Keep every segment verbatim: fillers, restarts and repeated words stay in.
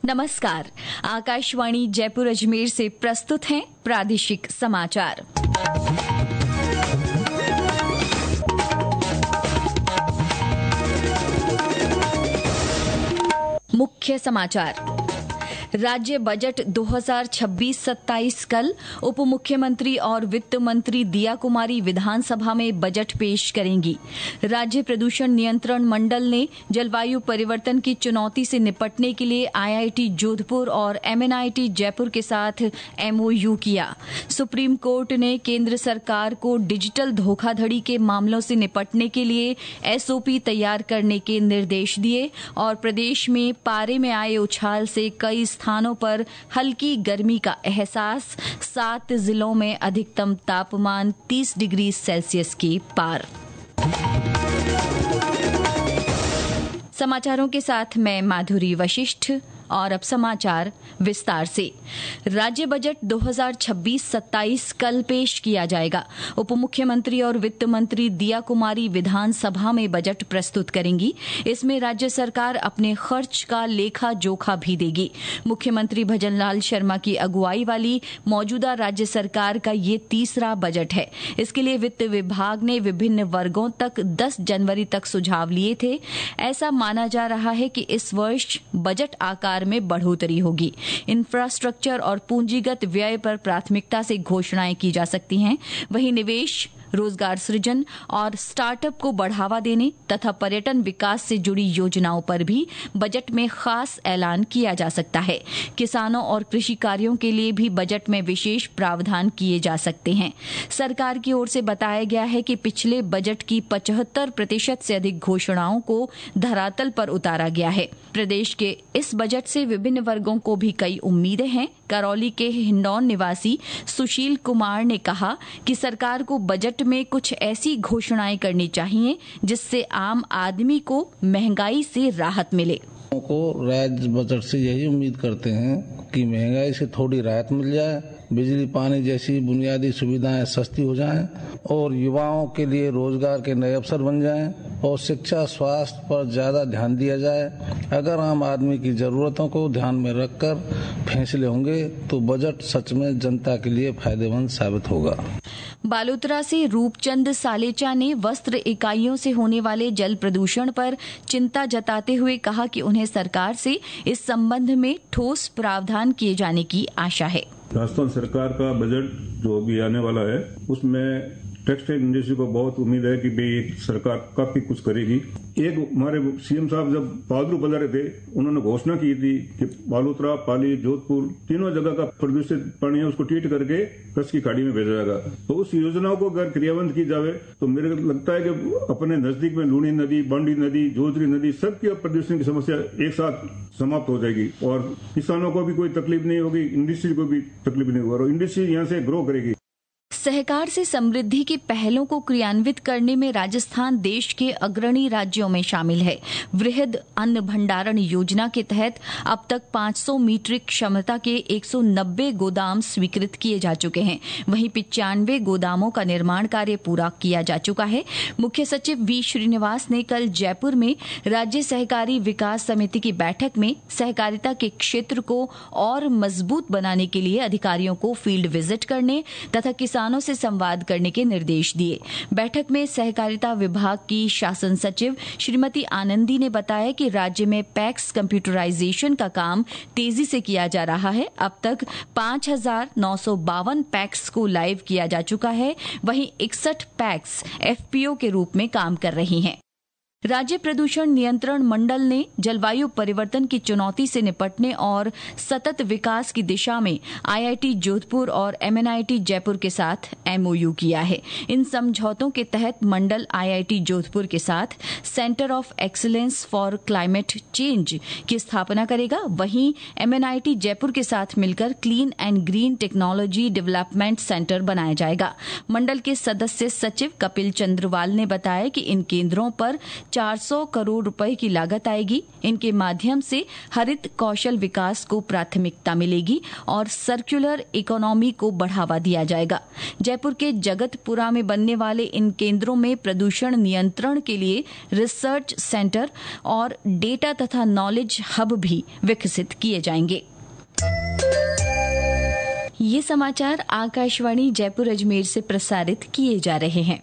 नमस्कार, आकाशवाणी जयपुर अजमेर से प्रस्तुत हैं प्रादेशिक समाचार। मुख्य समाचार। राज्य बजट दो हज़ार छब्बीस सत्ताईस कल उप मुख्यमंत्री और वित्त मंत्री दिया कुमारी विधानसभा में बजट पेश करेंगी। राज्य प्रदूषण नियंत्रण मंडल ने जलवायु परिवर्तन की चुनौती से निपटने के लिए आईआईटी जोधपुर और एमएनआईटी जयपुर के साथ एमओयू किया। सुप्रीम कोर्ट ने केंद्र सरकार को डिजिटल धोखाधड़ी के मामलों से निपटने के लिए एसओपी तैयार करने के निर्देश दिए और प्रदेश में पारे में आए उछाल से कई स्थानों पर हल्की गर्मी का एहसास। सात जिलों में अधिकतम तापमान तीस डिग्री सेल्सियस के पार। समाचारों के साथ मैं माधुरी वशिष्ठ और अब समाचार विस्तार से। राज्य बजट दो हज़ार छब्बीस सत्ताईस कल पेश किया जाएगा। उप मुख्यमंत्री और वित्त मंत्री दिया कुमारी विधानसभा में बजट प्रस्तुत करेंगी। इसमें राज्य सरकार अपने खर्च का लेखा जोखा भी देगी। मुख्यमंत्री भजनलाल शर्मा की अगुवाई वाली मौजूदा राज्य सरकार का ये तीसरा बजट है। इसके लिए वित्त विभाग ने विभिन्न वर्गों तक दस जनवरी तक सुझाव लिए थे। ऐसा माना जा रहा है कि इस वर्ष बजट आकार में बढ़ोतरी होगी। इंफ्रास्ट्रक्चर और पूंजीगत व्यय पर प्राथमिकता से घोषणाएं की जा सकती हैं। वहीं निवेश, रोजगार सृजन और स्टार्टअप को बढ़ावा देने तथा पर्यटन विकास से जुड़ी योजनाओं पर भी बजट में खास ऐलान किया जा सकता है। किसानों और कृषि कार्यों के लिए भी बजट में विशेष प्रावधान किए जा सकते हैं। सरकार की ओर से बताया गया है कि पिछले बजट की पचहत्तर प्रतिशत से अधिक घोषणाओं को धरातल पर उतारा गया है। प्रदेश के इस बजट से विभिन्न वर्गों को भी कई उम्मीदें हैं। करौली के हिंडौन निवासी सुशील कुमार ने कहा कि सरकार को बजट में कुछ ऐसी घोषणाएं करनी चाहिए जिससे आम आदमी को महंगाई से राहत मिले। को राज्य बजट से यही उम्मीद करते हैं कि महंगाई से थोड़ी राहत मिल जाए, बिजली पानी जैसी बुनियादी सुविधाएं सस्ती हो जाएं और युवाओं के लिए रोजगार के नए अवसर बन जाएं और शिक्षा स्वास्थ्य पर ज्यादा ध्यान दिया जाए। अगर आम आदमी की जरूरतों को ध्यान में रखकर फैसले होंगे तो बजट सच में जनता के लिए फायदेमंद साबित होगा। बालोतरा से रूपचंद सालेचा ने वस्त्र इकाइयों से होने वाले जल प्रदूषण पर चिंता जताते हुए कहा कि उन्हें सरकार से इस संबंध में ठोस प्रावधान किए जाने की आशा है। राजस्थान सरकार का बजट जो अभी आने वाला है उसमें टेक्सटाइल इंडस्ट्री को बहुत उम्मीद है कि भाई सरकार काफी कुछ करेगी। एक हमारे सीएम साहब जब बहादुर पधारे थे उन्होंने घोषणा की थी कि बालोतरा, पाली, जोधपुर तीनों जगह का प्रदूषित पानी है उसको ट्रीट करके कच्छ की खाड़ी में भेजा जाएगा। तो उस योजना को अगर क्रियान्वित की जाए तो मेरे को लगता है कि अपने नजदीक में लूणी नदी, बांडी नदी, जोधरी नदी सबकी प्रदूषण की समस्या एक साथ समाप्त हो जाएगी और किसानों को भी कोई तकलीफ नहीं होगी, इंडस्ट्री को भी तकलीफ नहीं होगी और इंडस्ट्री यहाँ से ग्रो करेगी। सहकार से समृद्धि की पहलों को क्रियान्वित करने में राजस्थान देश के अग्रणी राज्यों में शामिल है। वृहद अन्न भंडारण योजना के तहत अब तक पाँच सौ मीट्रिक क्षमता के एक सौ नब्बे गोदाम स्वीकृत किए जा चुके हैं। वहीं पिचानवे गोदामों का निर्माण कार्य पूरा किया जा चुका है। मुख्य सचिव वी श्रीनिवास ने कल जयपुर में राज्य सहकारी विकास समिति की बैठक में सहकारिता के क्षेत्र को और मजबूत बनाने के लिए अधिकारियों को फील्ड विजिट करने तथा किसानों से संवाद करने के निर्देश दिए। बैठक में सहकारिता विभाग की शासन सचिव श्रीमती आनंदी ने बताया कि राज्य में पैक्स कंप्यूटराइजेशन का काम तेजी से किया जा रहा है। अब तक पांच हजार नौ सौ बावन पैक्स को लाइव किया जा चुका है। वहीं इकसठ पैक्स एफपीओ के रूप में काम कर रही हैं। राज्य प्रदूषण नियंत्रण मंडल ने जलवायु परिवर्तन की चुनौती से निपटने और सतत विकास की दिशा में आईआईटी जोधपुर और एमएनआईटी जयपुर के साथ एमओयू किया है। इन समझौतों के तहत मंडल आईआईटी जोधपुर के साथ centre of excellence for climate change की स्थापना करेगा। वहीं एमएनआईटी जयपुर के साथ मिलकर clean and green technology development centre बनाया जाएगा। मंडल के सदस्य सचिव कपिल चंद्रवाल ने बताया कि इन केंद्रों पर चार सौ करोड़ रुपए की लागत आएगी। इनके माध्यम से हरित कौशल विकास को प्राथमिकता मिलेगी और सर्कुलर इकोनॉमी को बढ़ावा दिया जाएगा। जयपुर के जगतपुरा में बनने वाले इन केंद्रों में प्रदूषण नियंत्रण के लिए रिसर्च सेंटर और डेटा तथा नॉलेज हब भी विकसित किए जाएंगे। ये समाचार आकाशवाणी जयपुर अजमेर से प्रसारित किए जा रहे हैं।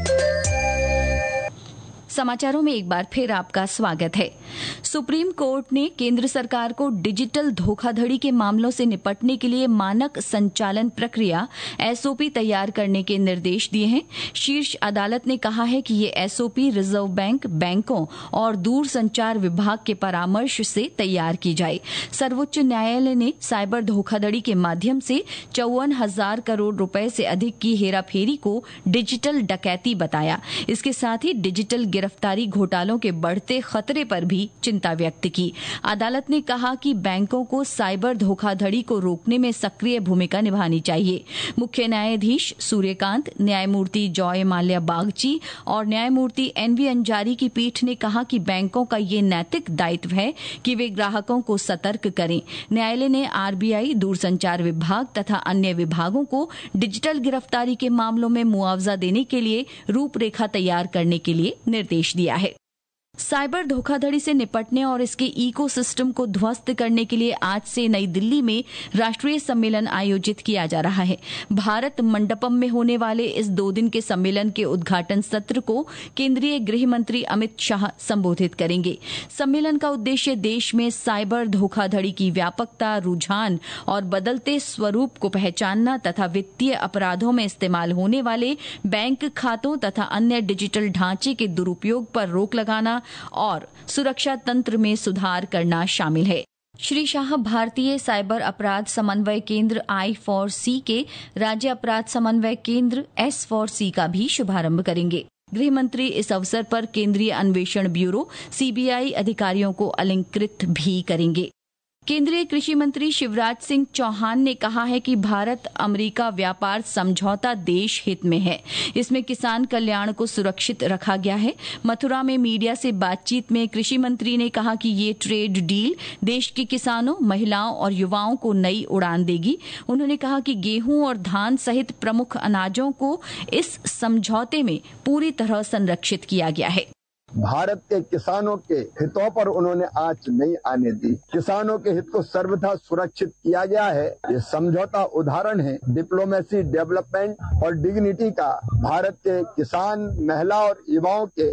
समाचारों में एक बार फिर आपका स्वागत है। सुप्रीम कोर्ट ने केंद्र सरकार को डिजिटल धोखाधड़ी के मामलों से निपटने के लिए मानक संचालन प्रक्रिया एसओपी तैयार करने के निर्देश दिए हैं। शीर्ष अदालत ने कहा है कि ये एसओपी रिजर्व बैंक, बैंकों और दूरसंचार विभाग के परामर्श से तैयार की जाए। सर्वोच्च न्यायालय ने साइबर धोखाधड़ी के माध्यम से चौवन हजार करोड़ रुपए से अधिक की हेराफेरी को डिजिटल डकैती बताया। इसके साथ ही डिजिटल गिरफ्तारी घोटालों के बढ़ते खतरे पर भी चिंता व्यक्त की। अदालत ने कहा कि बैंकों को साइबर धोखाधड़ी को रोकने में सक्रिय भूमिका निभानी चाहिए। मुख्य न्यायाधीश सूर्यकांत, न्यायमूर्ति जॉय माल्या बागची और न्यायमूर्ति एनवी अंजारी की पीठ ने कहा कि बैंकों का ये नैतिक दायित्व है कि वे ग्राहकों को सतर्क करें। न्यायालय ने आरबीआई, दूरसंचार विभाग तथा अन्य विभागों को डिजिटल गिरफ्तारी के मामलों में मुआवजा देने के लिए रूपरेखा तैयार करने के लिए निर्देश दिया है। साइबर धोखाधड़ी से निपटने और इसके इकोसिस्टम को ध्वस्त करने के लिए आज से नई दिल्ली में राष्ट्रीय सम्मेलन आयोजित किया जा रहा है। भारत मंडपम में होने वाले इस दो दिन के सम्मेलन के उद्घाटन सत्र को केंद्रीय गृह मंत्री अमित शाह संबोधित करेंगे। सम्मेलन का उद्देश्य देश में साइबर धोखाधड़ी की व्यापकता, रुझान और बदलते स्वरूप को पहचानना तथा वित्तीय अपराधों में इस्तेमाल होने वाले बैंक खातों तथा अन्य डिजिटल ढांचे के दुरुपयोग पर रोक लगाना और सुरक्षा तंत्र में सुधार करना शामिल है। श्री शाह भारतीय साइबर अपराध समन्वय केंद्र आई फोर सी के राज्य अपराध समन्वय केंद्र एस फोर सी का भी शुभारंभ करेंगे। गृह मंत्री इस अवसर पर केंद्रीय अन्वेषण ब्यूरो सीबीआई अधिकारियों को अलंकृत भी करेंगे। केंद्रीय कृषि मंत्री शिवराज सिंह चौहान ने कहा है कि भारत अमेरिका व्यापार समझौता देश हित में है। इसमें किसान कल्याण को सुरक्षित रखा गया है। मथुरा में मीडिया से बातचीत में कृषि मंत्री ने कहा कि ये ट्रेड डील देश के किसानों, महिलाओं और युवाओं को नई उड़ान देगी। उन्होंने कहा कि गेहूं और धान सहित प्रमुख अनाजों को इस समझौते में पूरी तरह संरक्षित किया गया है। भारत के किसानों के हितों पर उन्होंने आंच नहीं आने दी। किसानों के हित को सर्वथा सुरक्षित किया गया है। ये समझौता उदाहरण है डिप्लोमेसी, डेवलपमेंट और डिग्निटी का। भारत के किसान, महिला और युवाओं के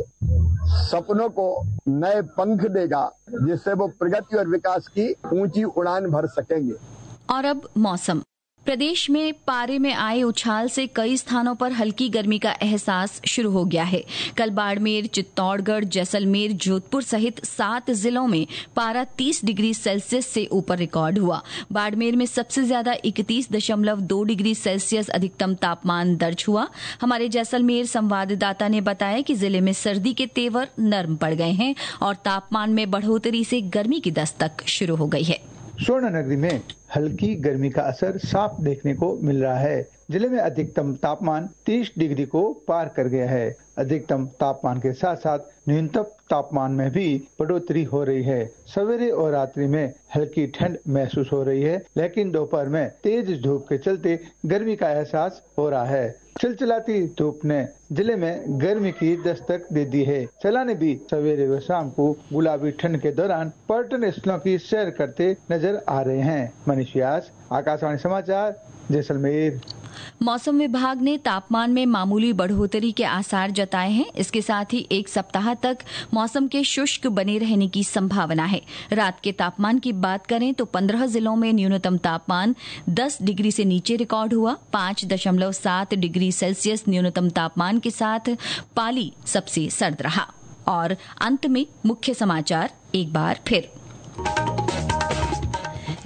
सपनों को नए पंख देगा, जिससे वो प्रगति और विकास की ऊंची उड़ान भर सकेंगे। और अब मौसम। प्रदेश में पारे में आए उछाल से कई स्थानों पर हल्की गर्मी का एहसास शुरू हो गया है। कल बाड़मेर, चित्तौड़गढ़, जैसलमेर, जोधपुर सहित सात जिलों में पारा तीस डिग्री सेल्सियस से ऊपर रिकॉर्ड हुआ। बाड़मेर में सबसे ज्यादा इकतीस दशमलव दो डिग्री सेल्सियस अधिकतम तापमान दर्ज हुआ। हमारे जैसलमेर संवाददाता ने बताया कि जिले में सर्दी के तेवर नर्म पड़ गए हैं और तापमान में बढ़ोतरी से गर्मी की दस्तक शुरू हो गई है। स्वर्ण नगरी में हल्की गर्मी का असर साफ देखने को मिल रहा है। जिले में अधिकतम तापमान तीस डिग्री को पार कर गया है। अधिकतम तापमान के साथ साथ न्यूनतम तापमान में भी बढ़ोतरी हो रही है। सवेरे और रात्रि में हल्की ठंड महसूस हो रही है, लेकिन दोपहर में तेज धूप के चलते गर्मी का एहसास हो रहा है। चिलचिलाती धूप ने जिले में गर्मी की दस्तक दे दी है। सैलानी भी सवेरे व शाम को गुलाबी ठंड के दौरान पर्यटन स्थलों की सैर करते नजर आ रहे हैं। मनीष व्यास, आकाशवाणी समाचार, जैसलमेर। मौसम विभाग ने तापमान में मामूली बढ़ोतरी के आसार जताए हैं। इसके साथ ही एक सप्ताह तक मौसम के शुष्क बने रहने की संभावना है। रात के तापमान की बात करें तो पंद्रह जिलों में न्यूनतम तापमान दस डिग्री से नीचे रिकॉर्ड हुआ। पांच दशमलव सात डिग्री सेल्सियस न्यूनतम तापमान के साथ पाली सबसे सर्द रहा। और अंत में मुख्य समाचार एक बार फिर।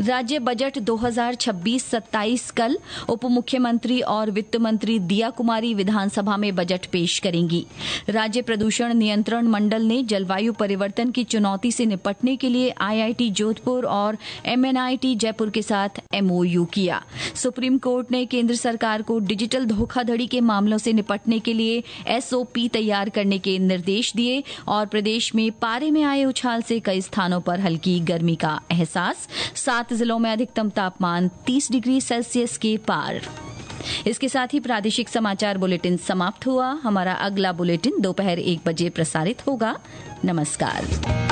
राज्य बजट दो हज़ार छब्बीस सत्ताईस कल उप मुख्यमंत्री और वित्त मंत्री दिया कुमारी विधानसभा में बजट पेश करेंगी। राज्य प्रदूषण नियंत्रण मंडल ने जलवायु परिवर्तन की चुनौती से निपटने के लिए आईआईटी जोधपुर और एमएनआईटी जयपुर के साथ एमओयू किया। सुप्रीम कोर्ट ने केंद्र सरकार को डिजिटल धोखाधड़ी के मामलों से निपटने के लिए एसओपी तैयार करने के निर्देश दिए और प्रदेश में पारे में आए उछाल से कई स्थानों पर हल्की गर्मी का एहसास। सात जिलों में अधिकतम तापमान तीस डिग्री सेल्सियस के पार। इसके साथ ही प्रादेशिक समाचार बुलेटिन समाप्त हुआ। हमारा अगला बुलेटिन दोपहर एक बजे प्रसारित होगा। नमस्कार।